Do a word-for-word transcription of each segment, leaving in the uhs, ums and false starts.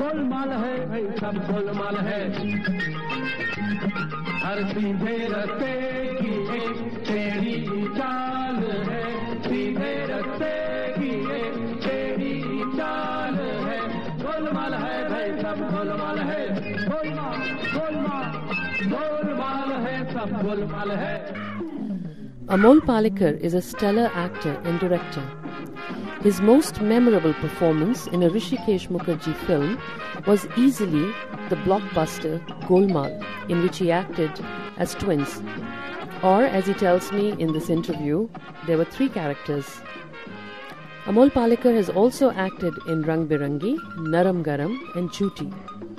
गोलमाल है भाई सब गोलमाल है। हर सीधे रस्ते की एक टेढ़ी चाल है, सीधे रस्ते की एक टेढ़ी चाल है। गोलमाल है भाई सब गोलमाल है, गोलमाल गोलमाल गोलमाल है सब गोलमाल है। Amol Palekar is a stellar actor and director. His most memorable performance in a Hrishikesh Mukherjee film was easily the blockbuster Golmaal, in which he acted as twins. Or, as he tells me in this interview, there were three characters. Amol Palekar has also acted in Rang Birangi, Naram Garam and Jhuti.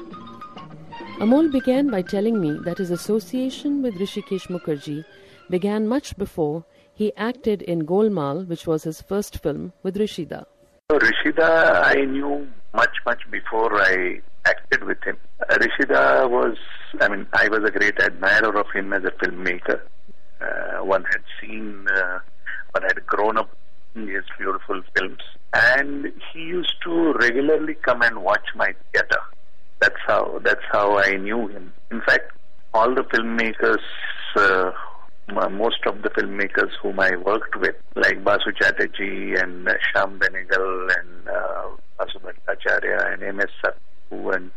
Amol began by telling me that his association with Hrishikesh Mukherjee began much before he acted in Golmaal, which was his first film with Rishida. So Rishida I knew much, much before I acted with him. Uh, Rishida was, I mean, I was a great admirer of him as a filmmaker. Uh, one had seen, uh, one had grown up in his beautiful films. And he used to regularly come and watch my theatre. That's how, that's how I knew him. In fact, all the filmmakers, uh, most of the filmmakers whom I worked with, like Basu Chatterjee and uh, Shyam Benegal and uh, Basu Bhattacharya and M S Sattu and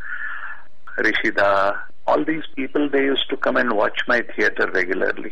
Rishida, all these people, they used to come and watch my theatre regularly.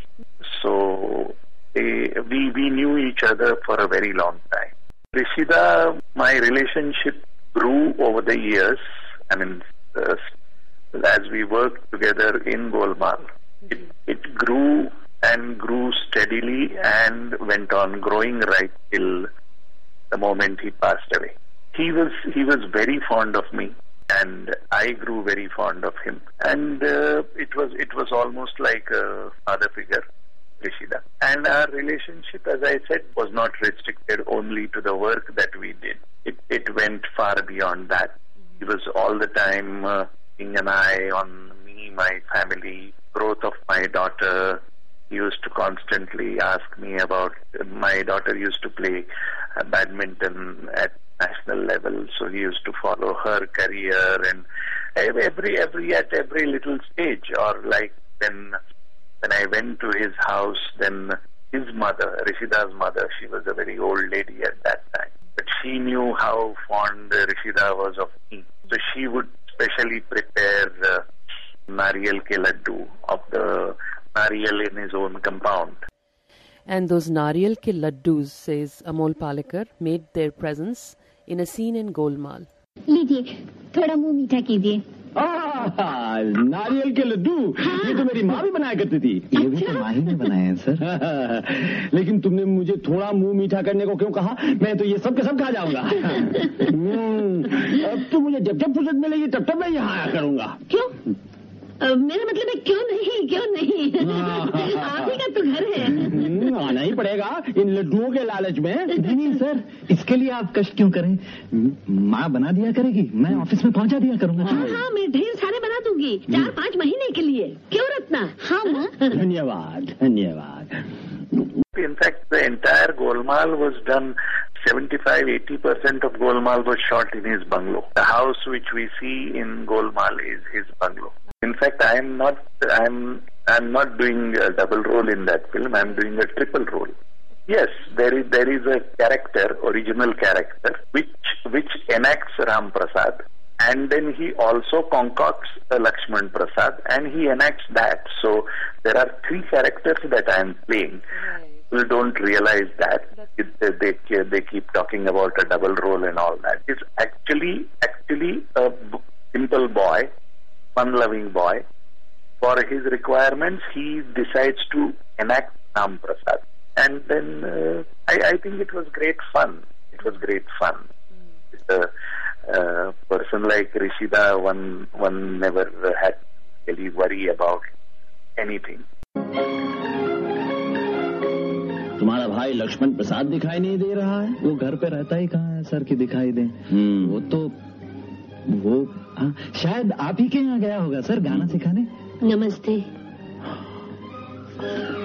So they, we, we knew each other for a very long time. Rishida, my relationship grew over the years. I mean, uh, as we worked together in Golmaal, it, it grew and grew steadily and went on growing right till the moment he passed away. He was he was very fond of me, and I grew very fond of him. And uh, it was it was almost like a father figure, Rishida. And our relationship, as I said, was not restricted only to the work that we did. It it went far beyond that. He was all the time uh, keeping an eye on me, my family, growth of my daughter. He used to constantly ask me about, my daughter used to play uh, badminton at national level, so he used to follow her career, and every, every, at every little stage, or like when, when I went to his house, then his mother, Rishida's mother, she was a very old lady at that time, but she knew how fond Rishida was of me, so she would specially prepare uh, Nariyal ke laddu of the Nariyal in his own compound. And those Nariyal ke laddus, says Amol Palekar, made their presence in a scene in Golmaal. लीजिए, थोड़ा मुंह मीठा कीजिए। नारियल के लड्डू, ये तो मेरी माँ भी बनाया करती थी। ये भी तो माँ ही ने बनाए हैं सर। लेकिन तुमने मुझे थोड़ा मुंह मीठा करने को क्यों कहा? मैं तो ये सब के सब खा जाऊंगा। अब तो मुझे जब जब फुर्सत मिलेगी तब तब मैं यहाँ आया करूंगा। क्यों? मेरा मतलब है क्यों नहीं, क्यों नहीं? आप ही का तो घर है। आना ही पड़ेगा इन लड्डुओं के लालच में। नहीं सर, इसके लिए आप कष्ट क्यों करें? माँ बना दिया करेगी, मैं ऑफिस में पहुंचा दिया करूंगा। हाँ हाँ, मैं ढेर सारे बना दूंगी, चार पाँच महीने के लिए। क्यों रत्ना? हाँ माँ। धन्यवाद, धन्यवाद। In fact, the entire Golmaal was done, seventy-five to eighty percent of Golmaal was shot in his bungalow. The house which we see in Golmaal is his bungalow. In fact, I am not, I am, I am not doing a double role in that film. I am doing a triple role. Yes, there is, there is a character, original character, which, which enacts Ram Prasad, and then he also concocts a Lakshman Prasad, and he enacts that. So there are three characters that I am playing. People don't realize that. It, they, they keep talking about a double role and all that. It's actually, actually a simple boy, fun-loving boy. For his requirements, he decides to enact Ram Prasad. And then uh, I, I think it was great fun. It was great fun. Mm. With a uh, person like Rishida, one, one never had to really worry about anything. तुम्हारा भाई लक्ष्मण प्रसाद दिखाई नहीं दे रहा है? वो घर पे रहता ही कहाँ है सर कि दिखाई दे। वो तो वो आ, शायद आप ही के यहाँ गया होगा सर गाना सिखाने। नमस्ते।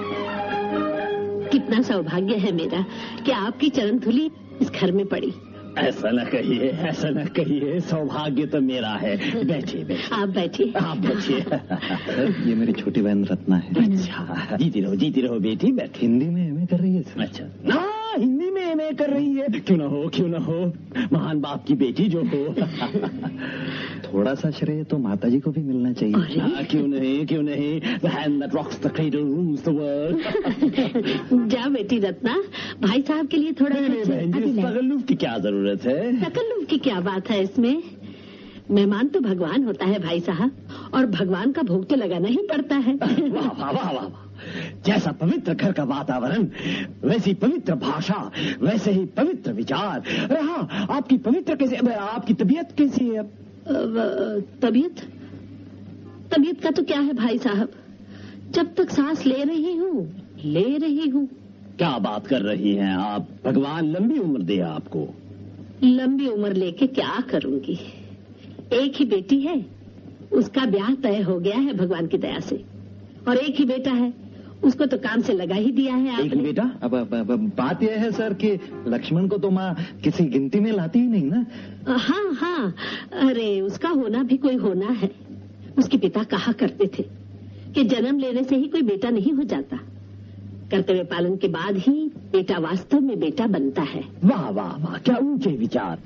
कितना सौभाग्य है मेरा कि आपकी चरण धूलि इस घर में पड़ी। ऐसा न कहिए, ऐसा न कहिए, सौभाग्य तो मेरा है। बैठिए बैठिए। आप बैठिए। आप बैठिए। ये मेरी छोटी बहन रत्ना है। अच्छा, जीती रहो जीती रहो बेटी, बैठ। हिंदी में एमए कर रही है सर। अच्छा, ना हिंदी में एमए कर रही है, क्यों ना हो क्यों ना हो, महान बाप की बेटी जो हो। थोड़ा सा श्रेय तो माता जी को भी मिलना चाहिए। हाँ, क्यों नहीं क्यों नहीं, the hand that rocks the cradle rules the world। जा बेटी रत्ना, भाई साहब के लिए थोड़ा तकल्लुफ की क्या जरूरत है? तकल्लुफ की क्या बात है इसमें? मेहमान तो भगवान होता है भाई साहब, और भगवान का भोग तो लगाना ही पड़ता है। वाह वाह वाह वाह, जैसा पवित्र घर का वातावरण, वैसी पवित्र भाषा, वैसे ही पवित्र विचार। अरे हाँ, आपकी पवित्र कैसे, आपकी तबीयत कैसी है? तबीयत तबीयत का तो क्या है भाई साहब, जब तक सांस ले रही हूँ ले रही हूँ। क्या बात कर रही हैं आप? भगवान लंबी उम्र दे आपको। लंबी उम्र लेके क्या करूंगी, एक ही बेटी है, उसका ब्याह तय हो गया है भगवान की दया से, और एक ही बेटा है, उसको तो काम से लगा ही दिया है आपने। एक बेटा? अब, अब, अब, अब बात यह है सर कि लक्ष्मण को तो माँ किसी गिनती में लाती ही नहीं ना। हाँ हाँ, अरे उसका होना भी कोई होना है। उसके पिता कहा करते थे कि जन्म लेने से ही कोई बेटा नहीं हो जाता, कर्तव्य पालन के बाद ही बेटा वास्तव में बेटा बनता है। वाह वाह वाह, क्या ऊंचे विचार।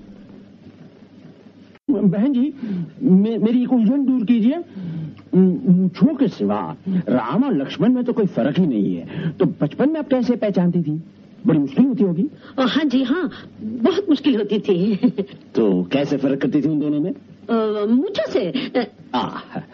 बहन जी, मे, मेरी एक उलझन दूर कीजिए। मूंछों के सिवा राम और लक्ष्मण में तो कोई फर्क ही नहीं है, तो बचपन में आप कैसे पहचानती थी? बड़ी मुश्किल होती होगी। हाँ जी हाँ, बहुत मुश्किल होती थी। तो कैसे फर्क करती थी उन दोनों में? मूंछों से। आ,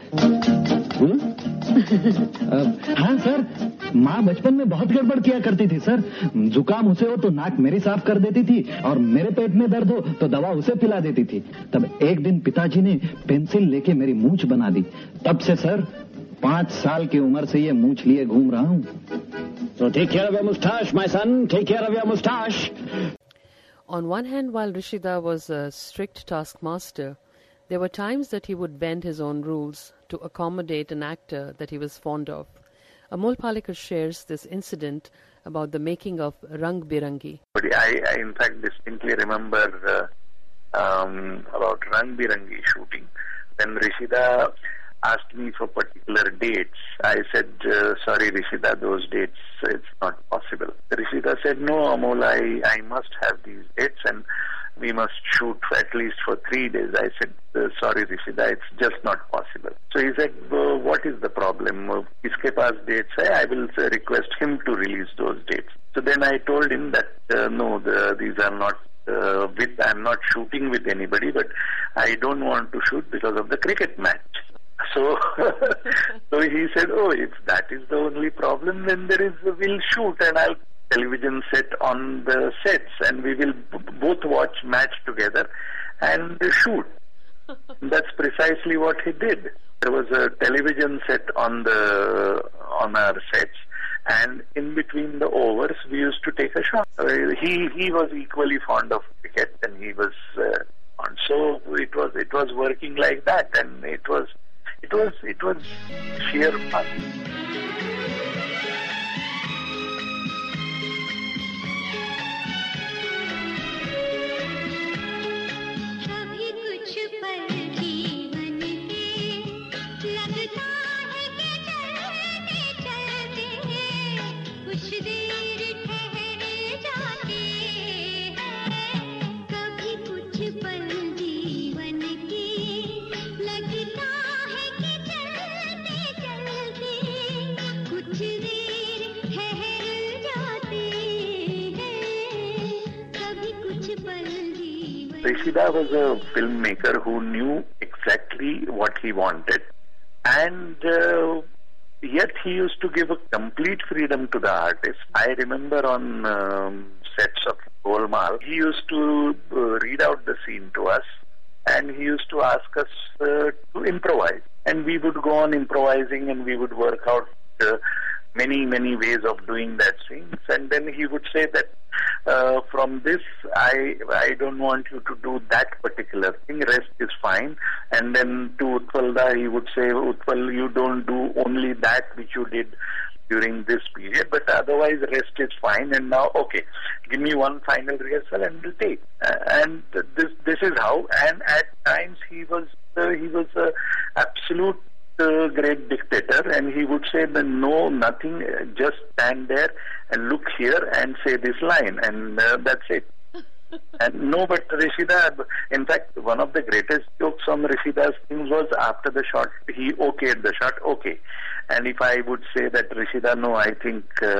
हाँ सर, माँ बचपन में बहुत गड़बड़ किया करती थी सर। जुकाम उसे हो तो नाक मेरी साफ कर देती थी, और मेरे पेट में दर्द हो तो दवा उसे पिला देती थी। तब एक दिन पिताजी ने पेंसिल लेके मेरी मूंछ बना दी। तब से सर पांच साल की उम्र से ये मूंछ लिए घूम रहा हूँ। So take care of your moustache, my son. Take care of your moustache. On one hand, while Rishida was a strict taskmaster, there were times that he would bend his own rules to accommodate an actor that he was fond of. Amol Palekar shares this incident about the making of Rang Birangi. I, I in fact distinctly remember uh, um, about Rang Birangi shooting. When Rishida asked me for particular dates, I said, uh, sorry Rishida, those dates, it's not possible. Rishida said, no Amol, I, I must have these dates and we must shoot at least for three days. I said, uh, sorry Rishida, it's just not possible. So he said, uh, what is the problem? Uh, Iske paas dates hai, I will uh, request him to release those dates. So then I told him that, uh, no, the, these are not uh, with, I'm not shooting with anybody, but I don't want to shoot because of the cricket match. So, so he said, oh, if that is the only problem, then there is, we'll shoot and I'll television set on the sets and we will b- both watch match together and shoot. That's precisely what he did. There was a television set on the on our sets, and in between the overs we used to take a shot. Uh, he he was equally fond of cricket and he was uh, fond. So it was it was working like that, and it was it was it was sheer fun. Rishida was a filmmaker who knew exactly what he wanted, and uh, yet he used to give a complete freedom to the artist. I remember on um, sets of Golmaal, he used to uh, read out the scene to us, and he used to ask us uh, to improvise. And we would go on improvising, and we would work out uh, many, many ways of doing that scene. And then he would say that uh, from this, I I don't want you to do that particular thing, rest is fine. And then to Utpalda, he would say, Utpal, you don't do only that which you did during this period, but otherwise rest is fine. And now, okay, give me one final rehearsal and we'll take. Uh, and this this is how. And at times he was uh, he was a absolute uh, great dictator, and he would say, "No, nothing. Uh, just stand there and look here and say this line, and uh, that's it." And no, but Rishida, in fact, one of the greatest jokes on Rishida's things was after the shot, he okayed the shot, okay. And if I would say that Rishida, no, I think uh,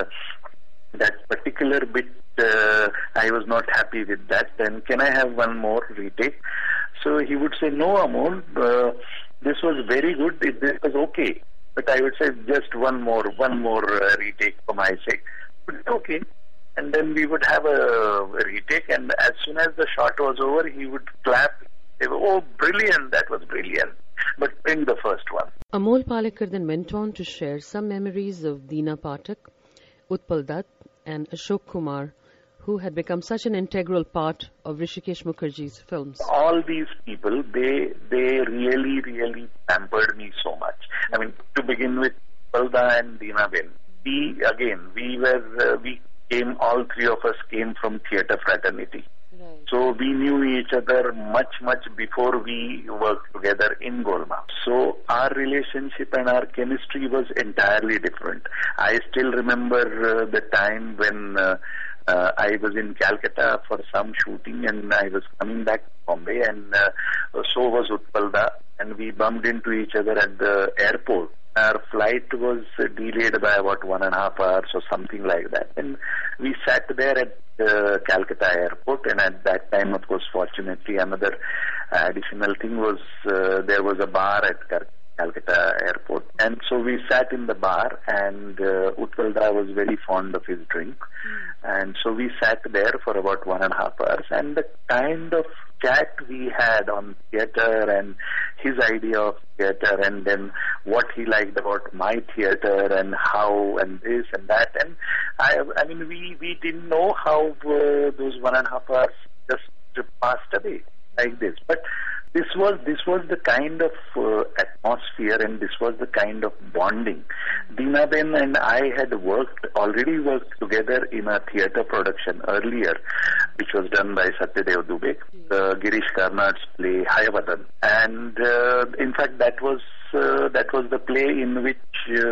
that particular bit, uh, I was not happy with that, then can I have one more retake? So he would say, no, Amol, uh, this was very good, this was okay. But I would say just one more, one more uh, retake for my sake. But okay. And then we would have a retake, and as soon as the shot was over, he would clap. Say, oh, brilliant, that was brilliant. But bring the first one. Amol Palekar then went on to share some memories of Deena Pathak, Utpal Dutt, and Ashok Kumar, who had become such an integral part of Hrishikesh Mukherjee's films. All these people, they they really, really pampered me so much. I mean, to begin with, Utpal Dutt and Deena Ben. We, again, we were, uh, we came, all three of us came from theatre fraternity. Right. So we knew each other much, much before we worked together in Golmaal. So our relationship and our chemistry was entirely different. I still remember uh, the time when uh, uh, I was in Calcutta for some shooting, and I was coming back to Bombay, and uh, so was Utpal Dutt, and we bumped into each other at the airport. Our flight was delayed by about one and a half hours or something like that. And we sat there at uh, Calcutta airport, and at that time, of course, fortunately, another additional thing was uh, there was a bar at Cal- Calcutta airport. And so we sat in the bar, and uh, Utpal Dutt was very fond of his drink. Mm. And so we sat there for about one and a half hours, and the kind of chat we had on theatre and his idea of theatre, and then what he liked about my theatre and how and this and that. And I, I mean, we, we didn't know how uh, those one and a half hours just passed away like this. But this was this was the kind of uh, atmosphere, and this was the kind of bonding. Deena Ben and I had worked, already worked together in a theatre production earlier, which was done by Satyadev Dubey, uh, Girish Karnad's play Hayavadan. And uh, in fact, that was uh, that was the play in which uh,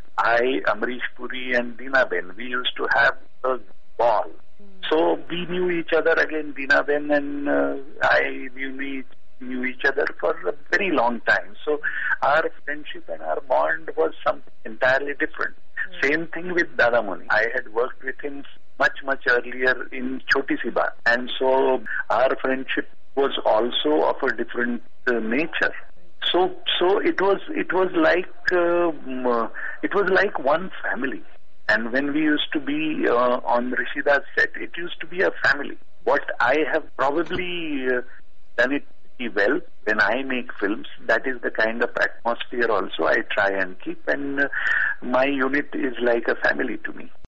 I, Amrish Puri and Deena Ben, we used to have a ball. So we knew each other again, Deena Ben and uh, I, we knew knew each other for a very long time. So our friendship and our bond was something entirely different. Mm. Same thing with Dada Muni. I had worked with him much, much earlier in Choti Si Baat. And so our friendship was also of a different uh, nature. So, so it was, it was like, uh, it was like one family. And when we used to be uh, on Rishida's set, it used to be a family. What I have probably uh, done it well when I make films, that is the kind of atmosphere also I try and keep, and uh, my unit is like a family to me.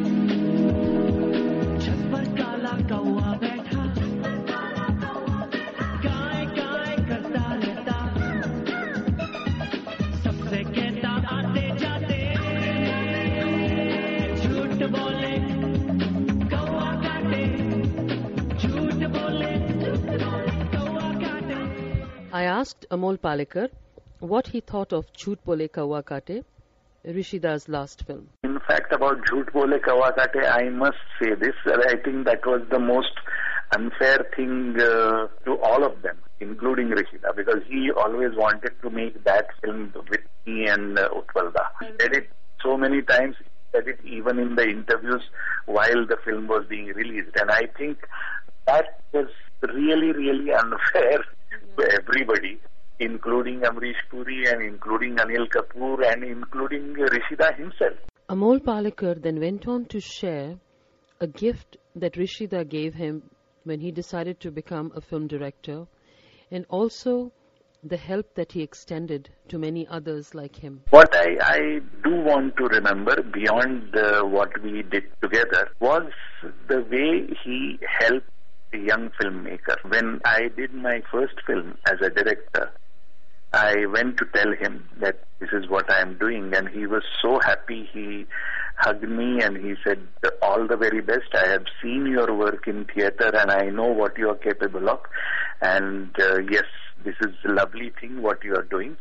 I asked Amol Palekar what he thought of Jhoot Bole Kaua Kaate, Rishida's last film. In fact, about Jhoot Bole Kaua Kaate, I must say this. I think that was the most unfair thing uh, to all of them, including Rishida, because he always wanted to make that film with me and uh, Utpal Dutt. He said it so many times, he said it even in the interviews while the film was being released. And I think that was really, really unfair to everybody, including Amrish Puri and including Anil Kapoor and including Rishida himself. Amol Palekar then went on to share a gift that Rishida gave him when he decided to become a film director, and also the help that he extended to many others like him. What I, I do want to remember beyond uh, what we did together was the way he helped a young filmmaker. When I did my first film as a director, I went to tell him that this is what I am doing, and he was so happy. He hugged me and he said, all the very best. I have seen your work in theatre and I know what you are capable of. And uh, yes, this is a lovely thing what you are doing.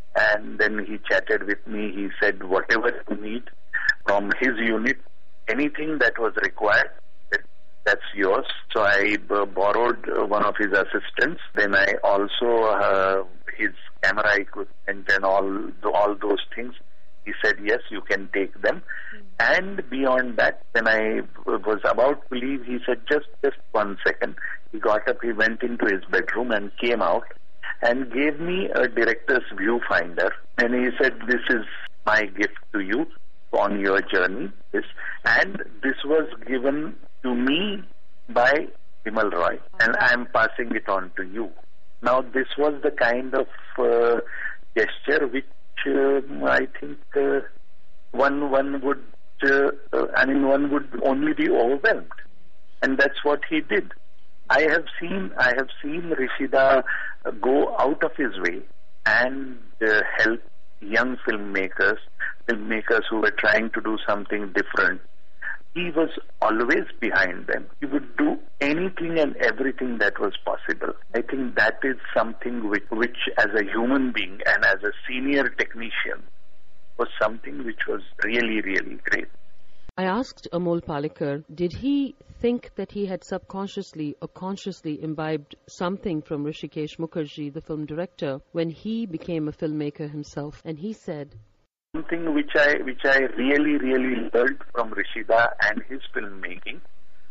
And then he chatted with me. He said, whatever you need from his unit, anything that was required, that, that's yours. So I uh, borrowed uh, one of his assistants. Then I also, uh, his camera equipment and all, all those things. He said, yes, you can take them. Mm. And beyond that, when I was about to leave, he said, just, just one second. He got up, he went into his bedroom and came out and gave me a director's viewfinder. And he said, this is my gift to you on your journey. This, and this was given to me by Bimal Roy, and I am passing it on to you. Now, this was the kind of uh, gesture which uh, I think uh, one one would, uh, uh, I mean, one would only be overwhelmed, and that's what he did. I have seen, I have seen Rishida uh, go out of his way and uh, help young filmmakers, filmmakers who were trying to do something different. He was always behind them. He would do anything and everything that was possible. I think that is something which, which as a human being and as a senior technician was something which was really, really great. I asked Amol Palekar, did he think that he had subconsciously or consciously imbibed something from Hrishikesh Mukherjee, the film director, when he became a filmmaker himself? And he said, something which I which I really, really learned from Rishida and his filmmaking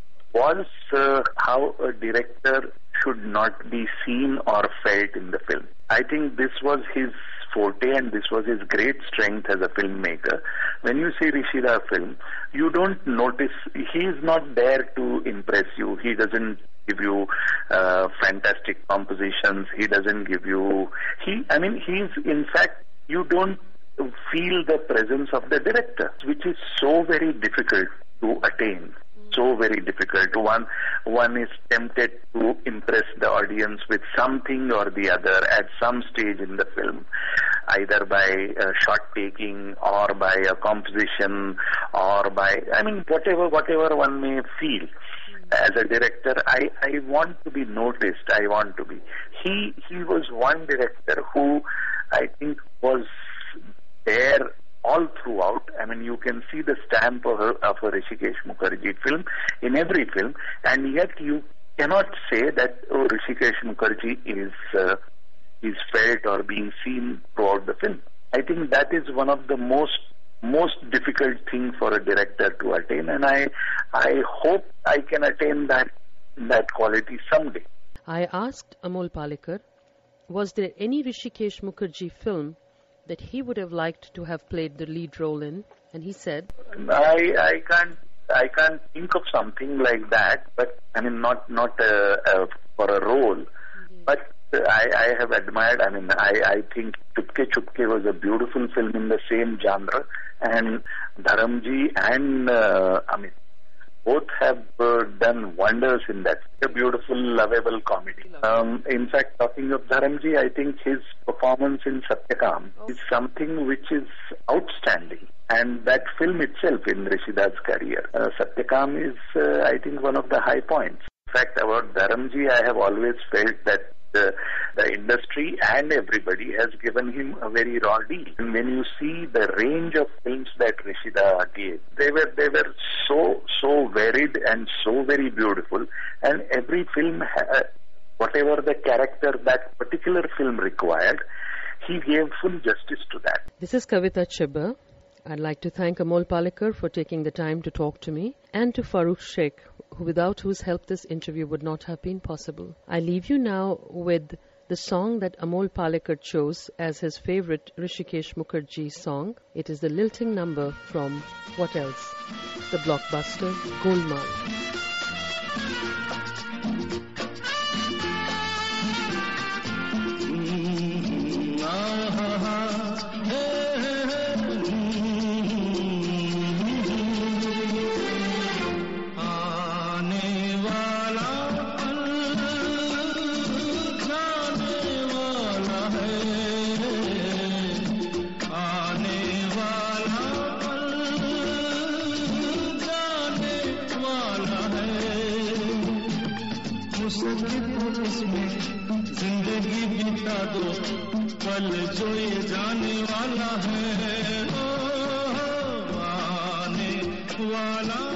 was uh, how a director should not be seen or felt in the film. I think this was his forte and this was his great strength as a filmmaker. When you see Rishida film, you don't notice, he is not there to impress you. He doesn't give you uh, fantastic compositions. He doesn't give you, he, I mean, he's, in fact, you don't feel the presence of the director, which is so very difficult to attain. So very difficult. One, one is tempted to impress the audience with something or the other at some stage in the film, either by a shot taking or by a composition or by, I mean, whatever, whatever one may feel. As a director, I, I want to be noticed. I want to be. He, he was one director who I think was there all throughout. I mean, you can see the stamp of a, of a Hrishikesh Mukherjee film in every film, and yet you cannot say that oh, Hrishikesh Mukherjee is uh, is felt or being seen throughout the film. I think that is one of the most most difficult thing for a director to attain, and I I hope I can attain that that quality someday. I asked Amol Palekar, was there any Hrishikesh Mukherjee film that he would have liked to have played the lead role in? And he said, I I can't I can't think of something like that, but I mean not not uh, uh, for a role, mm-hmm. but uh, I, I have admired. I mean I I think Chupke Chupke was a beautiful film in the same genre, and Dharamji and uh, Amit both have uh, done wonders in that. A beautiful, lovable comedy. Um, in fact, talking of Dharamji, I think his performance in Satyakam oh. is something which is outstanding. And that film itself in Rishida's career. Uh, Satyakam is, uh, I think, one of the high points. In fact, about Dharamji, I have always felt that The, the industry and everybody has given him a very raw deal. And when you see the range of films that Rishida gave, they were they were so so varied and so very beautiful. And every film, ha- whatever the character that particular film required, he gave full justice to that. This is Kavita Chibber. I'd like to thank Amol Palekar for taking the time to talk to me, and to Farooq Sheikh, without whose help this interview would not have been possible. I leave you now with the song that Amol Palekar chose as his favorite Hrishikesh Mukherjee song. It is the lilting number from What Else? The blockbuster Golmaal. है हो सके तो इसमें जिंदगी बिता दो, पल जो ये जाने वाला है, ओ आने वाला